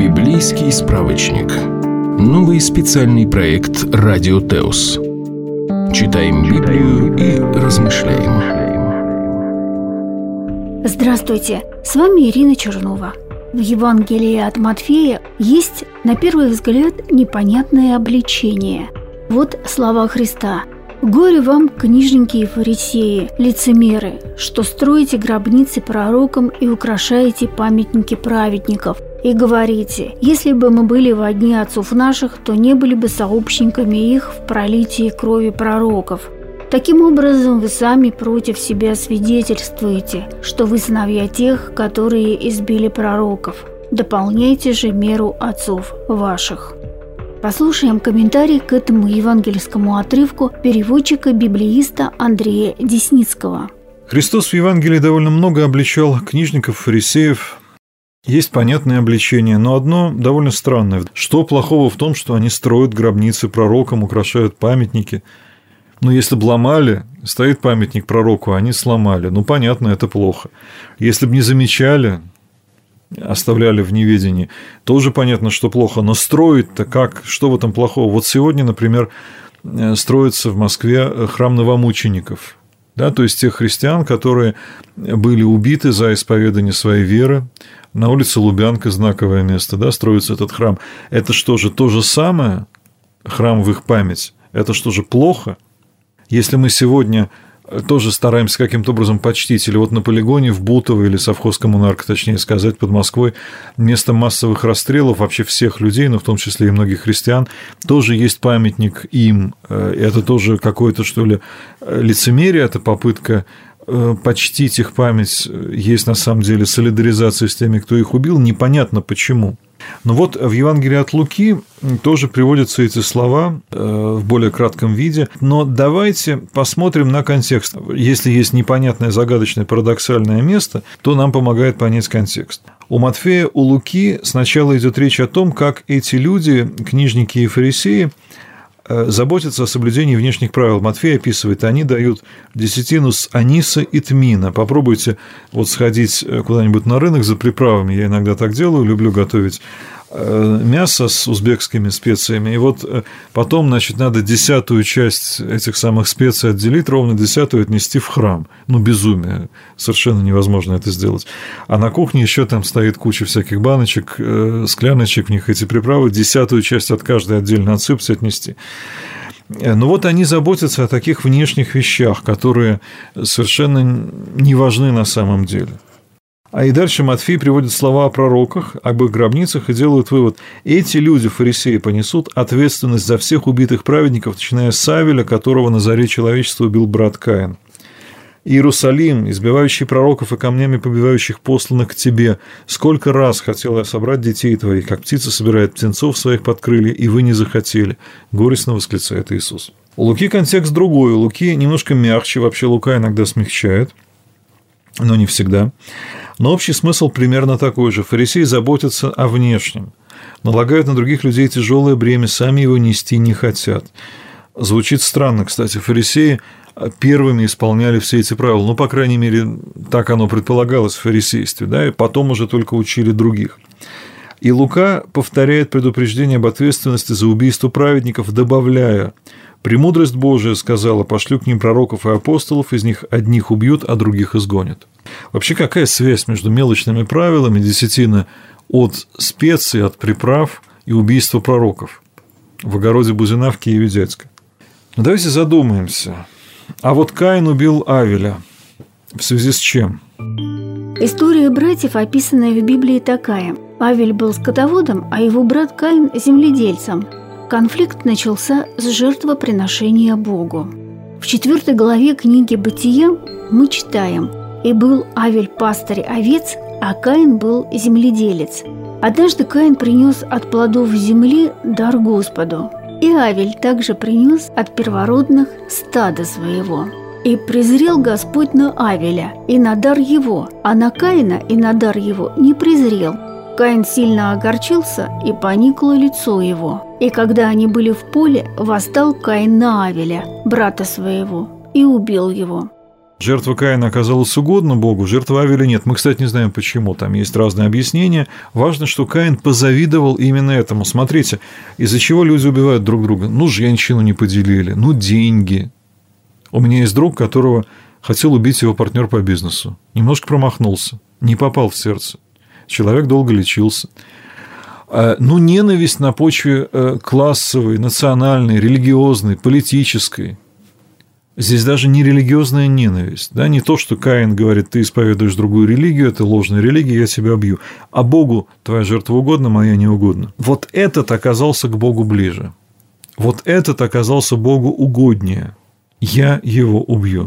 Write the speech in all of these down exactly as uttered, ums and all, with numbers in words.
Библейский справочник. Новый специальный проект «Радио Теос». Читаем Библию и размышляем. Здравствуйте, с вами Ирина Чернова. В Евангелии от Матфея есть, на первый взгляд, непонятное обличение. Вот слова Христа: «Горе вам, книжники и фарисеи, лицемеры, что строите гробницы пророкам и украшаете памятники праведников, и говорите: если бы мы были во дни отцов наших, то не были бы сообщниками их в пролитии крови пророков». Таким образом, вы сами против себя свидетельствуете, что вы сыновья тех, которые избили пророков. Дополняйте же меру отцов ваших. Послушаем комментарий к этому евангельскому отрывку переводчика-библеиста Андрея Десницкого. Христос в Евангелии довольно много обличал книжников, фарисеев. Есть понятное обличение, но одно довольно странное. Что плохого в том, что они строят гробницы пророкам, украшают памятники? Ну, если бы ломали, стоит памятник пророку, а они сломали. Ну, понятно, это плохо. Если бы не замечали, оставляли в неведении, тоже понятно, что плохо. Но строить-то как? Что в этом плохого? Вот сегодня, например, строится в Москве храм новомучеников. Да, то есть тех христиан, которые были убиты за исповедание своей веры. На улице Лубянка, знаковое место, да, строится этот храм. Это что же, то же самое? Храм в их память? Это что же, плохо? Если мы сегодня тоже стараемся каким-то образом почтить, или вот на полигоне в Бутово или Совхозкоммунарка, точнее сказать, под Москвой, место массовых расстрелов вообще всех людей, но в том числе и многих христиан, тоже есть памятник им. Это тоже какое-то, что ли, лицемерие, это попытка почтить их память, есть на самом деле солидаризация с теми, кто их убил, непонятно почему. Но вот в Евангелии от Луки тоже приводятся эти слова в более кратком виде, но давайте посмотрим на контекст. Если есть непонятное, загадочное, парадоксальное место, то нам помогает понять контекст. У Матфея, у Луки сначала идет речь о том, как эти люди, книжники и фарисеи, заботятся о соблюдении внешних правил. Матфей описывает, они дают десятину с аниса и тмина. Попробуйте вот сходить куда-нибудь на рынок за приправами. Я иногда так делаю, люблю готовить мясо с узбекскими специями. И вот потом, значит, надо десятую часть этих самых специй отделить, ровно десятую отнести в храм. Ну, безумие. Совершенно невозможно это сделать. А на кухне еще там стоит куча всяких баночек, скляночек, в них эти приправы. Десятую часть от каждой отдельно отсыпать, отнести. Но вот они заботятся о таких внешних вещах, которые совершенно не важны на самом деле. А и дальше Матфей приводит слова о пророках, об их гробницах и делает вывод: эти люди, фарисеи, понесут ответственность за всех убитых праведников, начиная с Авеля, которого на заре человечества убил брат Каин. Иерусалим, избивающий пророков и камнями побивающих посланных к тебе, сколько раз хотел я собрать детей твоих, как птица собирает птенцов своих под крылья, и вы не захотели. Горестно восклицает Иисус. У Луки контекст другой. У Луки немножко мягче, вообще Лука иногда смягчает, но не всегда. Но общий смысл примерно такой же. Фарисеи заботятся о внешнем, налагают на других людей тяжелое бремя, сами его нести не хотят. Звучит странно, кстати. Фарисеи первыми исполняли все эти правила. Ну, по крайней мере, так оно предполагалось в фарисействе, да, и потом уже только учили других. И Лука повторяет предупреждение об ответственности за убийство праведников, добавляя: «Премудрость Божия сказала: пошлю к ним пророков и апостолов, из них одних убьют, а других изгонят». Вообще, какая связь между мелочными правилами десятины от специй, от приправ и убийства пророков в огороде Бузина в Киеве-Дядько? Ну, давайте задумаемся. А вот Каин убил Авеля. В связи с чем? История братьев, описанная в Библии, такая. Авель был скотоводом, а его брат Каин – земледельцем. Конфликт начался с жертвоприношения Богу. В четвертой главе книги «Бытия» мы читаем: «И был Авель пастырь овец, а Каин был земледелец. Однажды Каин принес от плодов земли дар Господу, и Авель также принес от первородных стада своего. И презрел Господь на Авеля и на дар его, а на Каина и на дар его не презрел. Каин сильно огорчился, и поникло лицо его. И когда они были в поле, восстал Каин на Авеля, брата своего, и убил его». Жертва Каина оказалась угодна Богу, жертва Авеля нет. Мы, кстати, не знаем почему, там есть разные объяснения. Важно, что Каин позавидовал именно этому. Смотрите, из-за чего люди убивают друг друга? Ну, женщину не поделили, ну, деньги. У меня есть друг, которого хотел убить его партнер по бизнесу. Немножко промахнулся, не попал в сердце. Человек долго лечился. Ну, ненависть на почве классовой, национальной, религиозной, политической. Здесь даже не религиозная ненависть, да, не то, что Каин говорит, ты исповедуешь другую религию, это ложная религия, я тебя убью, а Богу твоя жертва угодна, моя не угодна. Вот этот оказался к Богу ближе, вот этот оказался Богу угоднее, я его убью.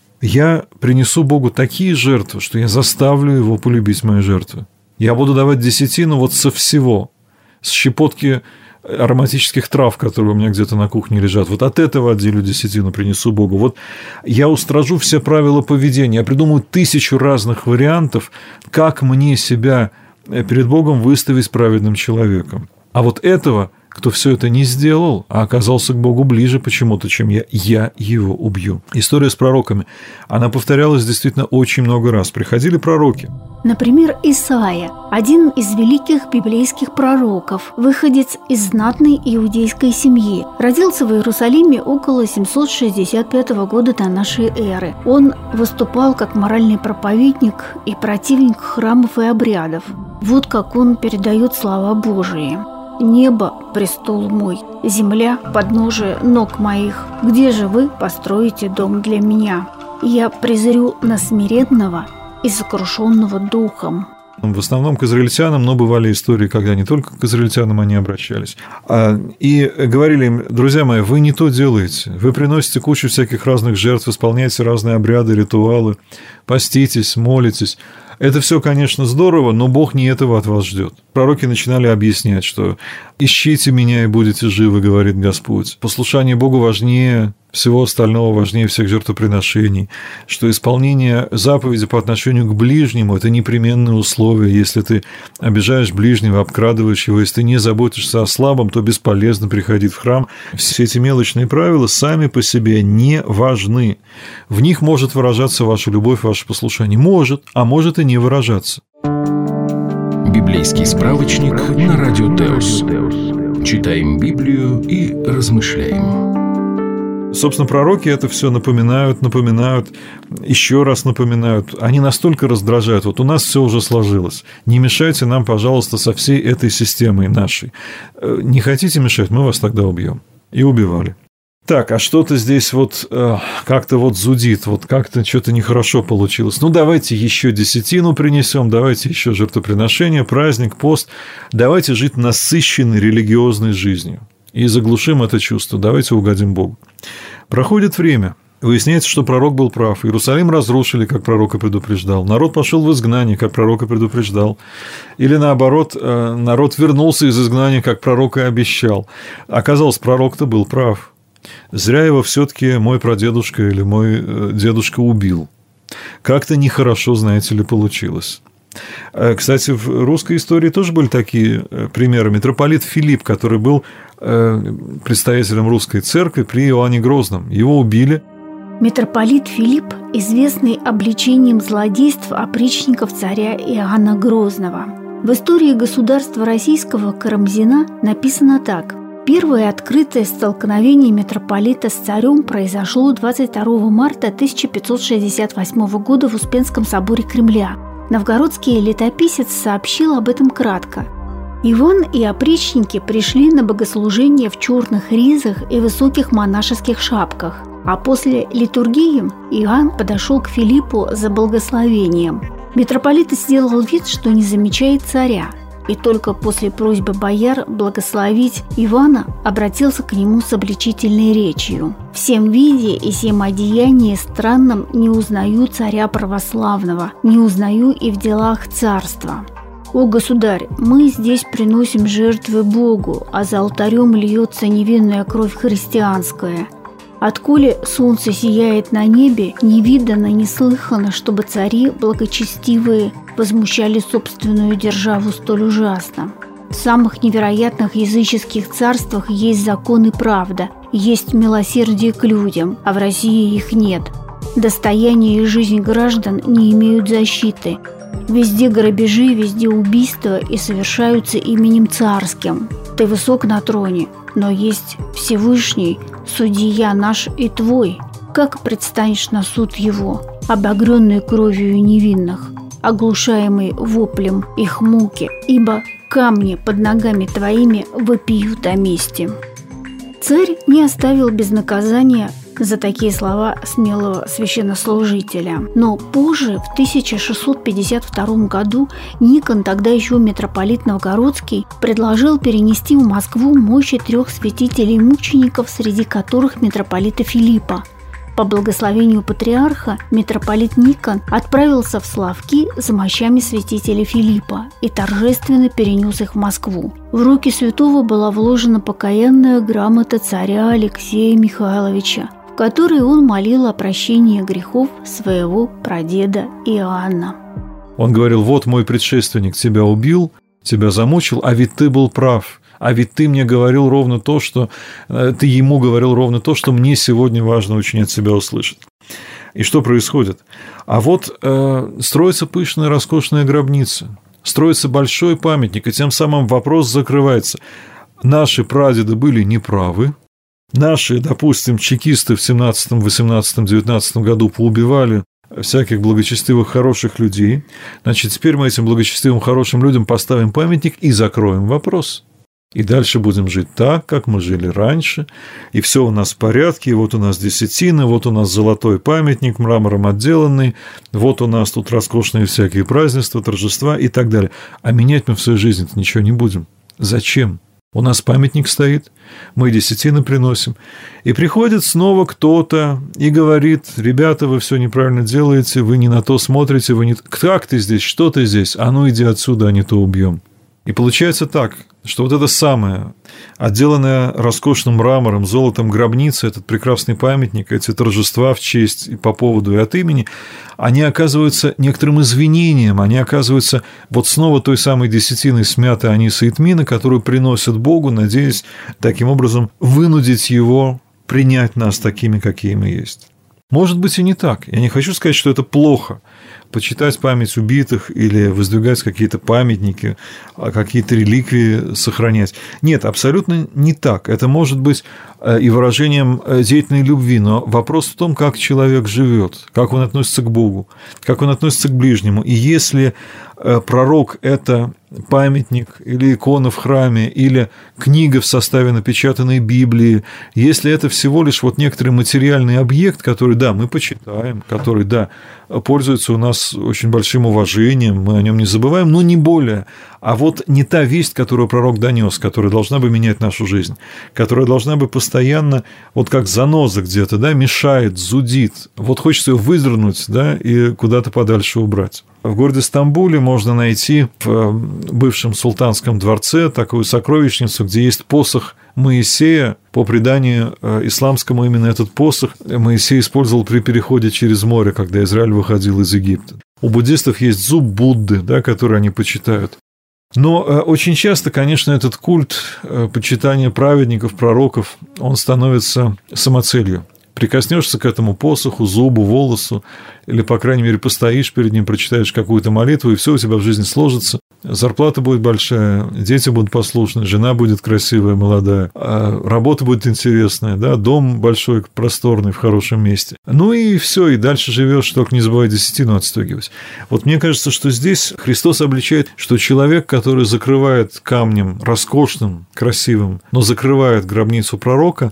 Я принесу Богу такие жертвы, что я заставлю его полюбить мои жертвы. Я буду давать десятину вот со всего, с щепотки ароматических трав, которые у меня где-то на кухне лежат. Вот от этого отделю десятину, принесу Богу. Вот я устражу все правила поведения. Я придумаю тысячу разных вариантов, как мне себя перед Богом выставить праведным человеком. А вот этого, кто все это не сделал, а оказался к Богу ближе почему-то, чем я, я его убью. История с пророками, она повторялась действительно очень много раз. Приходили пророки. Например, Исаия, один из великих библейских пророков, выходец из знатной иудейской семьи. Родился в Иерусалиме около семьсот шестьдесят пятого года до нашей эры. Он выступал как моральный проповедник и противник храмов и обрядов. Вот как он передает слова Божии. «Небо – престол мой, земля – подножие ног моих. Где же вы построите дом для меня? Я презрю на смиренного и сокрушенного духом». В основном к израильтянам, но бывали истории, когда не только к израильтянам они обращались. И говорили им: друзья мои, вы не то делаете. Вы приносите кучу всяких разных жертв, исполняете разные обряды, ритуалы, поститесь, молитесь. Это все, конечно, здорово, но Бог не этого от вас ждет. Пророки начинали объяснять, что «ищите меня и будете живы», говорит Господь. Послушание Богу важнее всего остального, важнее всех жертвоприношений, что исполнение заповеди по отношению к ближнему – это непременное условие. Если ты обижаешь ближнего, обкрадываешь его, если ты не заботишься о слабом, то бесполезно приходить в храм. Все эти мелочные правила сами по себе не важны. В них может выражаться ваша любовь, ваше послушание. Может, а может и не выражаться. Библейский справочник на Радио Теос. Читаем Библию и размышляем. Собственно, пророки это все напоминают, напоминают, еще раз напоминают. Они настолько раздражают. Вот у нас все уже сложилось. Не мешайте нам, пожалуйста, со всей этой системой нашей. Не хотите мешать, мы вас тогда убьем. И убивали. Так, а что-то здесь вот э, как-то вот зудит, вот как-то что-то нехорошо получилось. Ну, давайте еще десятину принесем, давайте еще жертвоприношение, праздник, пост. Давайте жить насыщенной религиозной жизнью. И заглушим это чувство. Давайте угодим Богу. Проходит время. Выясняется, что пророк был прав. Иерусалим разрушили, как пророк и предупреждал. Народ пошел в изгнание, как пророк и предупреждал. Или наоборот, народ вернулся из изгнания, как пророк и обещал. Оказалось, пророк-то был прав. Зря его все-таки мой прадедушка или мой дедушка убил. Как-то нехорошо, знаете ли, получилось. Кстати, в русской истории тоже были такие примеры. Митрополит Филипп, который был предстоятелем русской церкви при Иоанне Грозном, его убили. Митрополит Филипп, известный обличением злодейств опричников царя Иоанна Грозного. В истории государства российского Карамзина написано так. Первое открытое столкновение митрополита с царем произошло двадцать второго марта тысяча пятьсот шестьдесят восьмого года в Успенском соборе Кремля. Новгородский летописец сообщил об этом кратко. Иван и опричники пришли на богослужение в черных ризах и высоких монашеских шапках, а после литургии Иоанн подошел к Филиппу за благословением. Митрополит сделал вид, что не замечает царя, и только после просьбы бояр благословить Ивана обратился к нему с обличительной речью. «Всем виде и всем одеянии странном не узнаю царя православного, не узнаю и в делах царства. О, государь, мы здесь приносим жертвы Богу, а за алтарем льется невинная кровь христианская. Отколе солнце сияет на небе, не видано, не слыхано, чтобы цари благочестивые возмущали собственную державу столь ужасно. В самых невероятных языческих царствах есть закон и правда, есть милосердие к людям, а в России их нет. Достояние и жизнь граждан не имеют защиты. Везде грабежи, везде убийства и совершаются именем царским. Ты высок на троне, но есть Всевышний, судья наш и твой. Как предстанешь на суд его, обогренный кровью невинных, оглушаемый воплем их муки, ибо камни под ногами твоими вопиют о мести». Царь не оставил без наказания за такие слова смелого священнослужителя. Но позже, в тысяча шестьсот пятьдесят втором году, Никон, тогда еще митрополит Новгородский, предложил перенести в Москву мощи трех святителей-мучеников, среди которых митрополита Филиппа. По благословению патриарха митрополит Никон отправился в Славки за мощами святителя Филиппа и торжественно перенес их в Москву. В руки святого была вложена покаянная грамота царя Алексея Михайловича, в которой он молил о прощении грехов своего прадеда Иоанна. Он говорил: «Вот мой предшественник тебя убил, тебя замучил, а ведь ты был прав. А ведь ты мне говорил ровно то, что... Ты ему говорил ровно то, что мне сегодня важно очень от себя услышать». И что происходит? А вот э, строится пышная, роскошная гробница, строится большой памятник, и тем самым вопрос закрывается. Наши прадеды были неправы. Наши, допустим, чекисты в семнадцатом, восемнадцатом, девятнадцатом году поубивали всяких благочестивых, хороших людей. Значит, теперь мы этим благочестивым, хорошим людям поставим памятник и закроем вопрос. И дальше будем жить так, как мы жили раньше, и все у нас в порядке, и вот у нас десятина, вот у нас золотой памятник, мрамором отделанный, вот у нас тут роскошные всякие празднества, торжества и так далее. А менять мы в своей жизни-то ничего не будем. Зачем? У нас памятник стоит, мы десятины приносим, и приходит снова кто-то и говорит: ребята, вы все неправильно делаете, вы не на то смотрите, вы не... Как ты здесь, что ты здесь? А ну иди отсюда, а не то убьем. И получается так, что вот это самое, отделанная роскошным мрамором, золотом гробница, этот прекрасный памятник, эти торжества в честь и по поводу и от имени, они оказываются некоторым извинением, они оказываются вот снова той самой десятиной смятой аниса и тмина, которую приносят Богу, надеясь таким образом вынудить Его принять нас такими, какие мы есть. Может быть, и не так. Я не хочу сказать, что это плохо. Почитать память убитых или воздвигать какие-то памятники, какие-то реликвии сохранять. Нет, абсолютно не так. Это может быть и выражением деятельной любви, но вопрос в том, как человек живет, как он относится к Богу, как он относится к ближнему. И если пророк – это памятник или икона в храме, или книга в составе напечатанной Библии, если это всего лишь вот некоторый материальный объект, который, да, мы почитаем, который, да, пользуется у нас очень большим уважением, мы о нем не забываем, но не более. А вот не та весть, которую пророк донес, которая должна бы менять нашу жизнь, которая должна бы постоянно, вот как заноза где-то, да, мешает, зудит. Вот хочется ее выдернуть, да, и куда-то подальше убрать. В городе Стамбуле можно найти в бывшем султанском дворце такую сокровищницу, где есть посох Моисея. По преданию исламскому, именно этот посох Моисей использовал при переходе через море, когда Израиль выходил из Египта. У буддистов есть зуб Будды, да, который они почитают. Но очень часто, конечно, этот культ почитания праведников, пророков, он становится самоцелью. Прикоснешься к этому посоху, зубу, волосу, или, по крайней мере, постоишь перед ним, прочитаешь какую-то молитву, и все у тебя в жизни сложится. Зарплата будет большая, дети будут послушны, жена будет красивая, молодая, работа будет интересная, да, дом большой, просторный, в хорошем месте. Ну и все, и дальше живешь, только не забывай десятину отстегивать. Вот мне кажется, что здесь Христос обличает, что человек, который закрывает камнем роскошным, красивым, но закрывает гробницу пророка,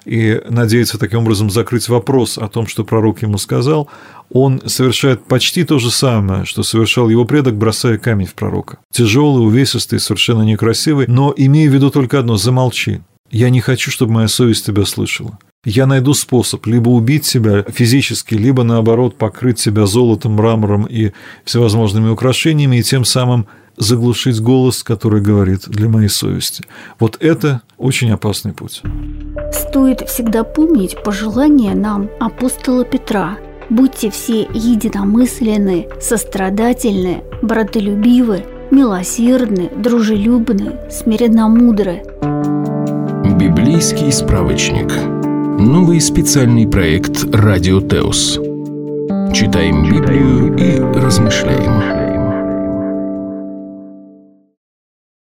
и надеется таким образом закрыть вопрос о том, что пророк ему сказал, он совершает почти то же самое, что совершал его предок, бросая камень в пророка. Тяжелый, увесистый, совершенно некрасивый, но имея в виду только одно – замолчи. Я не хочу, чтобы моя совесть тебя слышала. Я найду способ либо убить себя физически, либо, наоборот, покрыть себя золотом, мрамором и всевозможными украшениями, и тем самым заглушить голос, который говорит для моей совести. Вот это очень опасный путь. Стоит всегда помнить пожелание нам апостола Петра: будьте все единомысленны, сострадательны, братолюбивы, милосердны, дружелюбны, смиренномудры. Библейский справочник. Новый специальный проект «Радио Теос». Читаем Библию и размышляем.